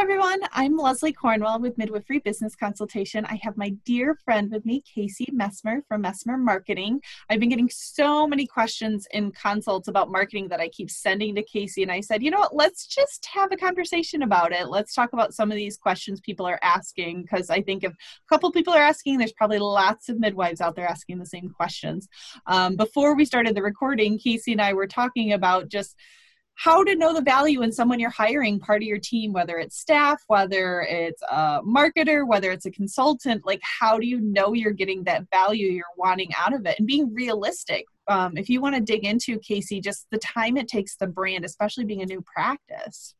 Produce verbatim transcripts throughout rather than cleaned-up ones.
everyone. I'm Leslie Cornwell with Midwifery Business Consultation. I have my dear friend with me, Casey Messmer from Messmer Marketing. I've been getting so many questions in consults about marketing that I keep sending to Casey, and I said, you know what, let's just have a conversation about it. Let's talk about some of these questions people are asking, because I think if a couple people are asking, there's probably lots of midwives out there asking the same questions. Um, before we started the recording, Casey and I were talking about just how to know the value in someone you're hiring part of your team, whether it's staff, whether it's a marketer, whether it's a consultant. Like, how do you know you're getting that value you're wanting out of it, and being realistic? Um, if you want to dig into, Casey, just the time it takes the brand, especially being a new practice.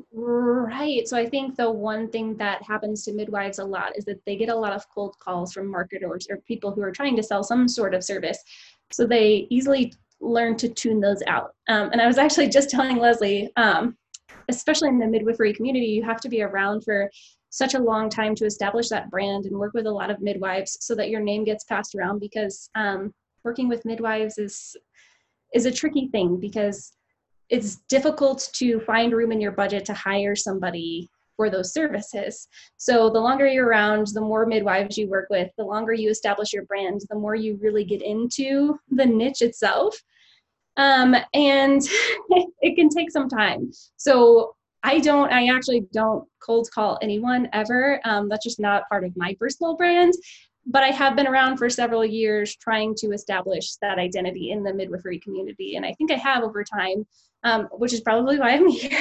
Right. So I think the one thing that happens to midwives a lot is that they get a lot of cold calls from marketers or people who are trying to sell some sort of service. So they easily learn to tune those out. Um, and I was actually just telling Leslie, um, especially in the midwifery community, you have to be around for such a long time to establish that brand and work with a lot of midwives so that your name gets passed around, because um, working with midwives is is a tricky thing, because it's difficult to find room in your budget to hire somebody for those services. So the longer you're around, the more midwives you work with, the longer you establish your brand, the more you really get into the niche itself. Um, and it can take some time. So I don't, I actually don't cold call anyone ever. Um, that's just not part of my personal brand. But I have been around for several years trying to establish that identity in the midwifery community. And I think I have over time, um, which is probably why I'm here.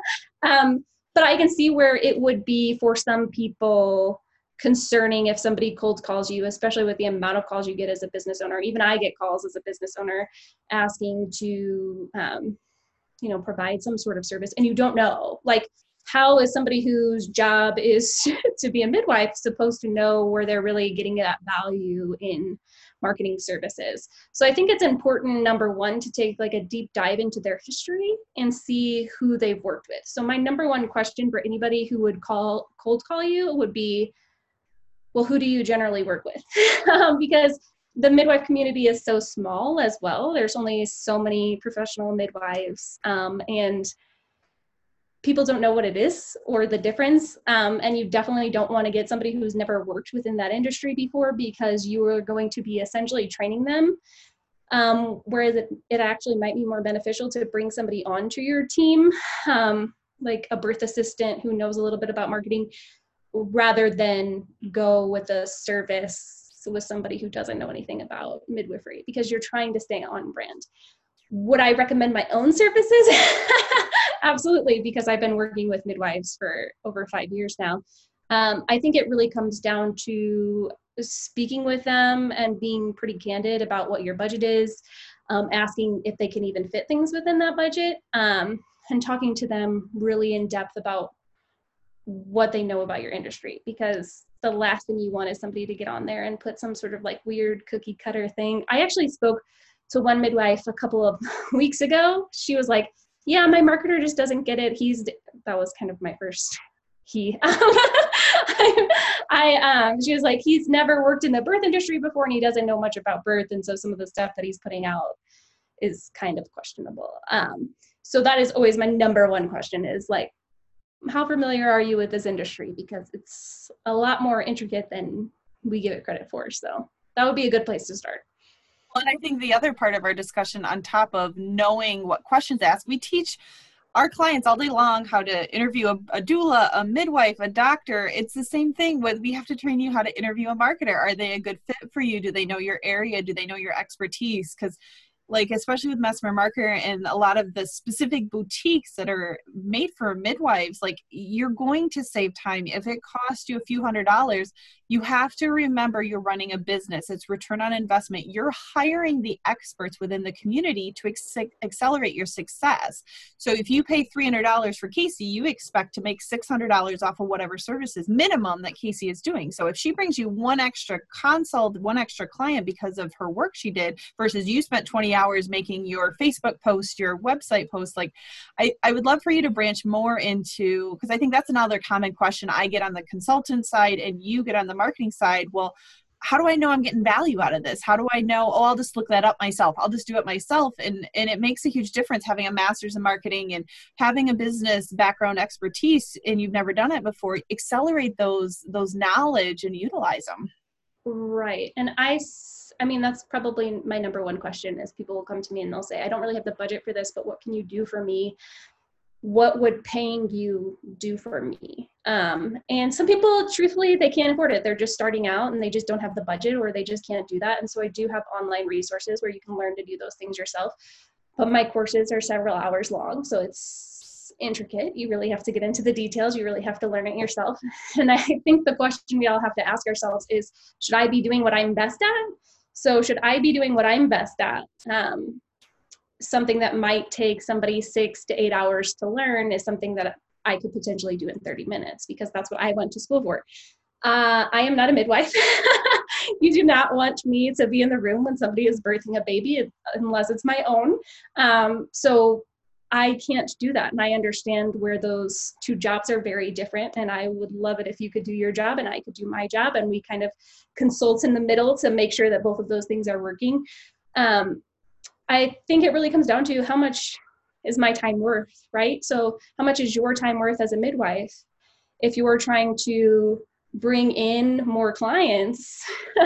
um, But I can see where it would be for some people concerning if somebody cold calls you, especially with the amount of calls you get as a business owner. Even I get calls as a business owner asking to, um, you know, provide some sort of service, and you don't know. Like, how is somebody whose job is to be a midwife supposed to know where they're really getting that value in marketing services? So I think it's important, number one, to take like a deep dive into their history and see who they've worked with. So my number one question for anybody who would call cold call you would be, well, who do you generally work with? um, because the midwife community is so small as well. There's only so many professional midwives, um, and people don't know what it is or the difference. Um, and you definitely don't want to get somebody who's never worked within that industry before, because you are going to be essentially training them. Um, whereas it, it actually might be more beneficial to bring somebody onto your team, um, like a birth assistant who knows a little bit about marketing, rather than go with a service with somebody who doesn't know anything about midwifery, because you're trying to stay on brand. Would I recommend my own services? Absolutely, because I've been working with midwives for over five years now. Um, I think it really comes down to speaking with them and being pretty candid about what your budget is, um, asking if they can even fit things within that budget, um, and talking to them really in depth about what they know about your industry, because the last thing you want is somebody to get on there and put some sort of like weird cookie cutter thing. I actually spoke to one midwife a couple of weeks ago. She was like, yeah, my marketer just doesn't get it. He's, that was kind of my first he. I, I um, she was like, he's never worked in the birth industry before and he doesn't know much about birth. And so some of the stuff that he's putting out is kind of questionable. Um, so that is always my number one question, is like, how familiar are you with this industry? Because it's a lot more intricate than we give it credit for. So that would be a good place to start. Well, and I think the other part of our discussion, on top of knowing what questions to ask, we teach our clients all day long how to interview a, a doula, a midwife, a doctor. It's the same thing with, we have to train you how to interview a marketer. Are they a good fit for you? Do they know your area? Do they know your expertise? Because like, especially with Messmer Marketer and a lot of the specific boutiques that are made for midwives, like, you're going to save time. If it costs you a few hundred dollars, you have to remember you're running a business. It's return on investment. You're hiring the experts within the community to ex- accelerate your success. So if you pay three hundred dollars for Casey, you expect to make six hundred dollars off of whatever services minimum that Casey is doing. So if she brings you one extra consult, one extra client because of her work she did, versus you spent twenty hours making your Facebook post, your website post, like, I, I would love for you to branch more into, because I think that's another common question I get on the consultant side and you get on the marketing side. Well, how do I know I'm getting value out of this? How do I know, oh, I'll just look that up myself. I'll just do it myself. And, and it makes a huge difference having a master's in marketing and having a business background expertise, and you've never done it before. Accelerate those, those knowledge and utilize them. Right. And I, I mean, that's probably my number one question is people will come to me and they'll say, I don't really have the budget for this, but what can you do for me? What would paying you do for me? Um, and some people, truthfully, they can't afford it. They're just starting out and they just don't have the budget, or they just can't do that. And so I do have online resources where you can learn to do those things yourself. But my courses are several hours long, so it's intricate. You really have to get into the details. You really have to learn it yourself. And I think the question we all have to ask ourselves is, should I be doing what I'm best at? So should I be doing what I'm best at? Um, something that might take somebody six to eight hours to learn is something that I could potentially do in thirty minutes, because that's what I went to school for. Uh, I am not a midwife. You do not want me to be in the room when somebody is birthing a baby unless it's my own. Um, so I can't do that. And I understand where those two jobs are very different. And I would love it if you could do your job and I could do my job, and we kind of consult in the middle to make sure that both of those things are working. Um, I think it really comes down to how much is my time worth, right? So how much is your time worth as a midwife? If you're trying to bring in more clients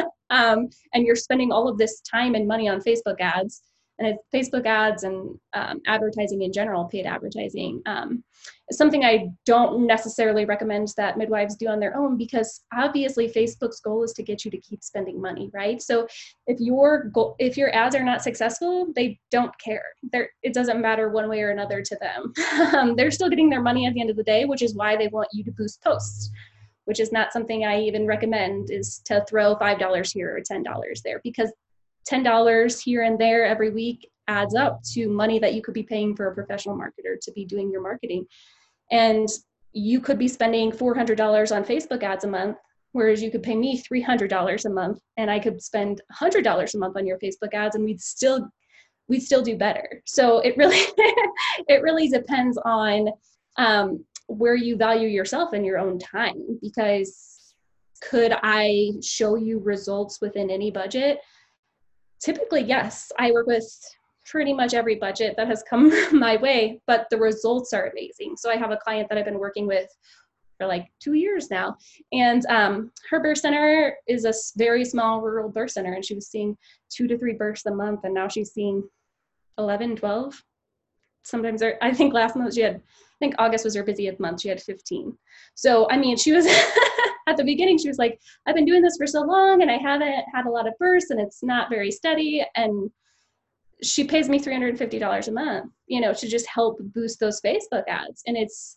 um, and you're spending all of this time and money on Facebook ads, and it's Facebook ads and um, advertising in general, paid advertising, um, is something I don't necessarily recommend that midwives do on their own, because obviously Facebook's goal is to get you to keep spending money, right? So if your goal, if your ads are not successful, they don't care. They're, it doesn't matter one way or another to them. um, they're still getting their money at the end of the day, which is why they want you to boost posts, which is not something I even recommend, is to throw five dollars here or ten dollars there, because ten dollars here and there every week adds up to money that you could be paying for a professional marketer to be doing your marketing. And you could be spending four hundred dollars on Facebook ads a month, whereas you could pay me three hundred dollars a month, and I could spend one hundred dollars a month on your Facebook ads, and we'd still we'd still do better. So it really it really depends on um, where you value yourself and your own time, because could I show you results within any budget? Typically, yes. I work with pretty much every budget that has come my way, but the results are amazing. So I have a client that I've been working with for like two years now, and um, her birth center is a very small rural birth center, and she was seeing two to three births a month, and now she's seeing eleven, twelve. Sometimes, I think last month she had, I think August was her busiest month, she had fifteen. So, I mean, she was... At the beginning, she was like, I've been doing this for so long and I haven't had a lot of births and it's not very steady. And she pays me three hundred fifty dollars a month, you know, to just help boost those Facebook ads. And it's,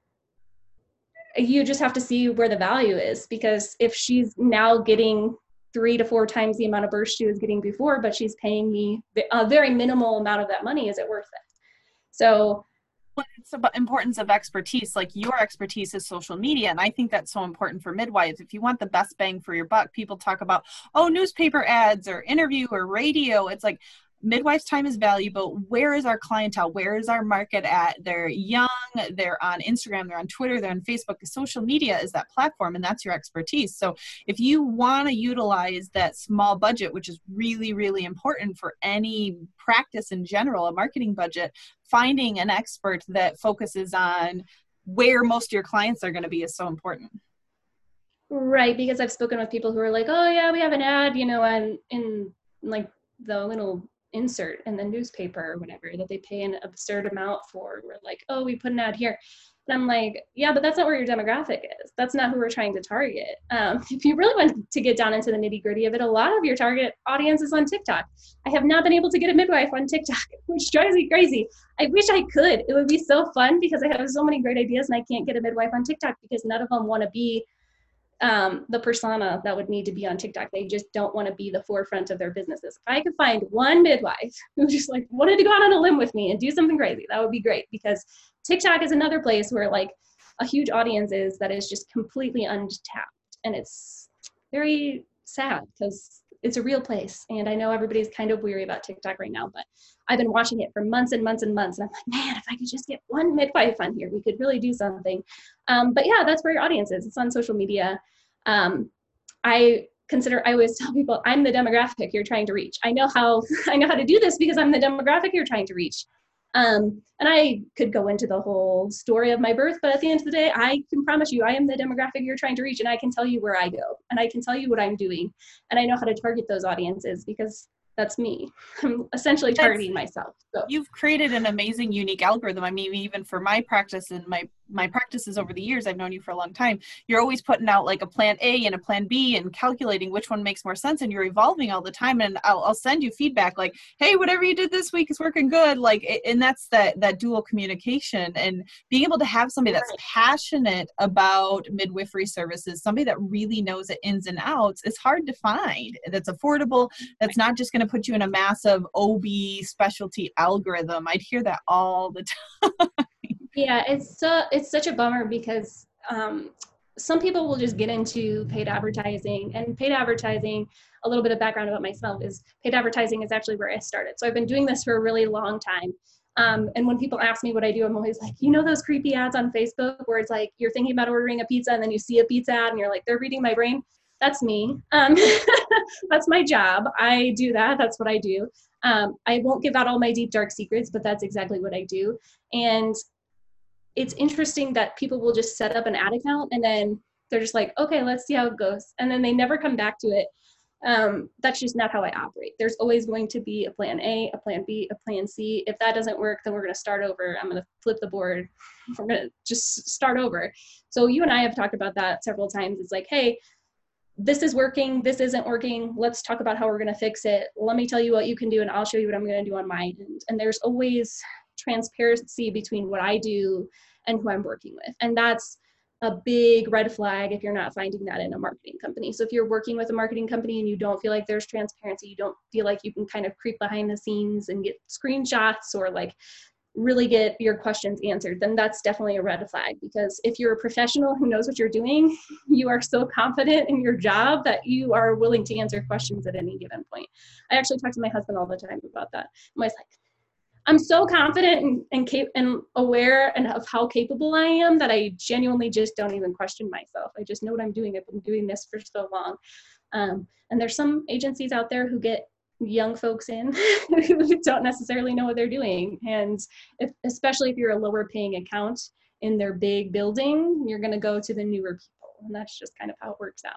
you just have to see where the value is, because if she's now getting three to four times the amount of births she was getting before, but she's paying me a very minimal amount of that money, is it worth it? So well, it's about importance of expertise. Like your expertise is social media. And I think that's so important for midwives. If you want the best bang for your buck, people talk about, oh, newspaper ads or interview or radio. It's like, midwives' time is valuable. Where is our clientele? Where is our market at? They're young, they're on Instagram, they're on Twitter, they're on Facebook. Social media is that platform, and that's your expertise. So if you want to utilize that small budget, which is really, really important for any practice in general, a marketing budget, finding an expert that focuses on where most of your clients are going to be is so important. Right, because I've spoken with people who are like, oh yeah, we have an ad, you know, and in like the little insert in the newspaper or whatever that they pay an absurd amount for. We're like, oh, we put an ad here. And I'm like, yeah, but that's not where your demographic is. That's not who we're trying to target. Um, if you really want to get down into the nitty gritty of it, a lot of your target audience is on TikTok. I have not been able to get a midwife on TikTok, which drives me crazy. I wish I could. It would be so fun, because I have so many great ideas and I can't get a midwife on TikTok because none of them want to be Um, the persona that would need to be on TikTok. They just don't want to be the forefront of their businesses. If I could find one midwife who just like wanted to go out on a limb with me and do something crazy, that would be great, because TikTok is another place where like a huge audience is that is just completely untapped. And it's very sad because it's a real place. And I know everybody's kind of weary about TikTok right now, but I've been watching it for months and months and months. And I'm like, man, if I could just get one midwife on here, we could really do something. Um, but yeah, that's where your audience is. It's on social media. Um, I consider, I always tell people, I'm the demographic you're trying to reach. I know how, I know how to do this because I'm the demographic you're trying to reach. Um, and I could go into the whole story of my birth, but at the end of the day, I can promise you, I am the demographic you're trying to reach, and I can tell you where I go, and I can tell you what I'm doing, and I know how to target those audiences because that's me. I'm essentially targeting that's, myself. So. You've created an amazing, unique algorithm. I mean, even for my practice and my, my practices over the years, I've known you for a long time. You're always putting out like a plan A and a plan B and calculating which one makes more sense. And you're evolving all the time. And I'll, I'll send you feedback like, hey, whatever you did this week is working good. Like, and that's that, that dual communication and being able to have somebody that's passionate about midwifery services, somebody that really knows the ins and outs is hard to find. That's affordable. That's not just going to put you in a massive O B specialty algorithm. I'd hear that all the time. Yeah, it's uh, it's such a bummer because um, some people will just get into paid advertising, and paid advertising, a little bit of background about myself is paid advertising is actually where I started. So I've been doing this for a really long time. Um, and when people ask me what I do, I'm always like, you know, those creepy ads on Facebook where it's like, you're thinking about ordering a pizza and then you see a pizza ad and you're like, they're reading my brain. That's me. Um, that's my job. I do that. That's what I do. Um, I won't give out all my deep, dark secrets, but that's exactly what I do. And it's interesting that people will just set up an ad account and then they're just like, okay, let's see how it goes. And then they never come back to it. Um, that's just not how I operate. There's always going to be a plan A, a plan B, a plan C. If that doesn't work, then we're going to start over. I'm going to flip the board. We're going to just start over. So you and I have talked about that several times. It's like, hey, this is working, this isn't working, let's talk about how we're going to fix it. Let me tell you what you can do and I'll show you what I'm going to do on my end. And there's always transparency between what I do and who I'm working with. And that's a big red flag if you're not finding that in a marketing company. So if you're working with a marketing company and you don't feel like there's transparency, you don't feel like you can kind of creep behind the scenes and get screenshots or like really get your questions answered, then that's definitely a red flag. Because if you're a professional who knows what you're doing, you are so confident in your job that you are willing to answer questions at any given point. I actually talk to my husband all the time about that. I'm always like, I'm so confident and, and, cap- and aware and of how capable I am that I genuinely just don't even question myself. I just know what I'm doing. I've been doing this for so long. Um, and there's some agencies out there who get young folks in who don't necessarily know what they're doing. And if, especially if you're a lower paying account in their big building, you're going to go to the newer people. And that's just kind of how it works out.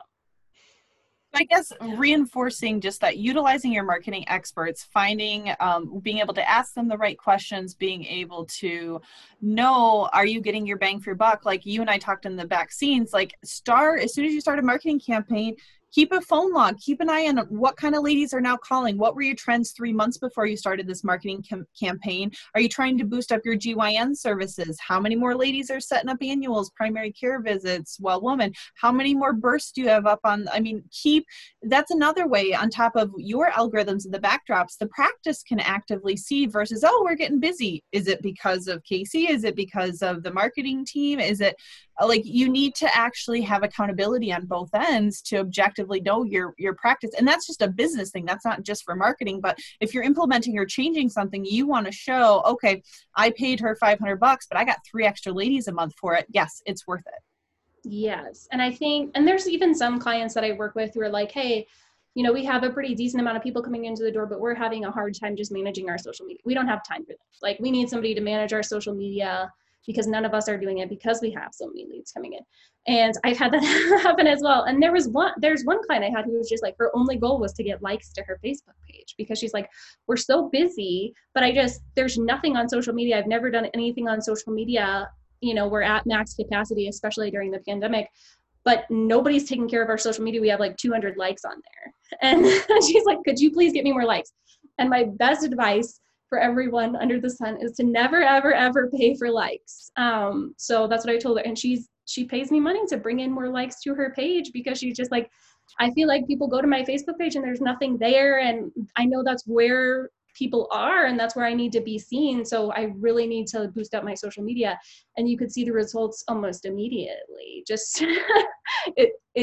I guess reinforcing just that, utilizing your marketing experts, finding, um, being able to ask them the right questions, being able to know, are you getting your bang for your buck? Like you and I talked in the back scenes, like start, as soon as you start a marketing campaign, keep a phone log, keep an eye on what kind of ladies are now calling. What were your trends three months before you started this marketing cam- campaign? Are you trying to boost up your G Y N services? How many more ladies are setting up annuals, primary care visits, well woman? How many more bursts do you have up on? I mean, keep, that's another way on top of your algorithms and the backdrops, the practice can actively see versus, oh, we're getting busy. Is it because of Casey? Is it because of the marketing team? Is it like you need to actually have accountability on both ends to objectively know your your practice? And that's just a business thing. That's not just for marketing. But if you're implementing or changing something, you want to show, okay, I paid her five hundred bucks, but I got three extra ladies a month for it. Yes, it's worth it. Yes. And I think, and there's even some clients that I work with who are like, hey, you know, we have a pretty decent amount of people coming into the door, but we're having a hard time just managing our social media. We don't have time for this. Like, we need somebody to manage our social media because none of us are doing it because we have so many leads coming in. And I've had that happen as well. And there was one, there's one client I had who was just like, her only goal was to get likes to her Facebook page because she's like, we're so busy, but I just, there's nothing on social media. I've never done anything on social media. You know, we're at max capacity, especially during the pandemic, but nobody's taking care of our social media. We have like two hundred likes on there. And she's like, could you please get me more likes? And my best advice for everyone under the sun is to never, ever, ever pay for likes. Um, so that's what I told her. And she's, she pays me money to bring in more likes to her page because she's just like, I feel like people go to my Facebook page and there's nothing there. And I know that's where people are and that's where I need to be seen. So I really need to boost up my social media. And you could see the results almost immediately. Just, it, it,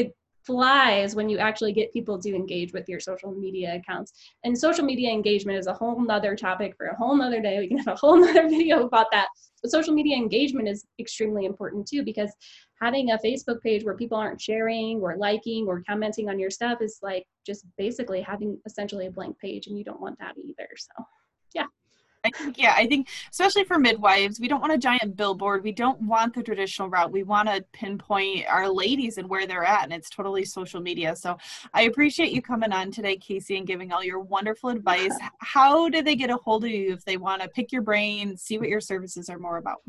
flies when you actually get people to engage with your social media accounts. And social media engagement is a whole nother topic for a whole nother day. We can have a whole nother video about that. But social media engagement is extremely important too, because having a Facebook page where people aren't sharing or liking or commenting on your stuff is like just basically having essentially a blank page, and you don't want that either. So yeah. I think, yeah, I think especially for midwives, we don't want a giant billboard. We don't want the traditional route. We want to pinpoint our ladies and where they're at, and it's totally social media. So I appreciate you coming on today, Casey, and giving all your wonderful advice. How do they get a hold of you if they want to pick your brain, see what your services are more about?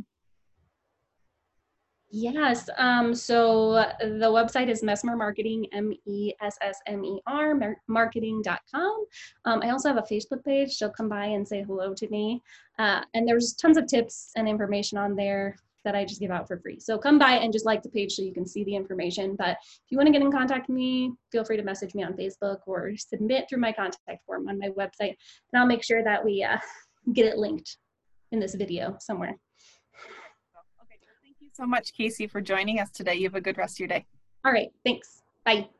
Yes, um, so the website is Messmer Marketing, M E S S M E R, marketing dot com. Um, I also have a Facebook page, so come by and say hello to me. Uh, and there's tons of tips and information on there that I just give out for free. So come by and just like the page so you can see the information. But if you want to get in contact with me, feel free to message me on Facebook or submit through my contact form on my website. And I'll make sure that we uh, get it linked in this video somewhere. So much, Casey, for joining us today. You have a good rest of your day. All right, thanks. Bye.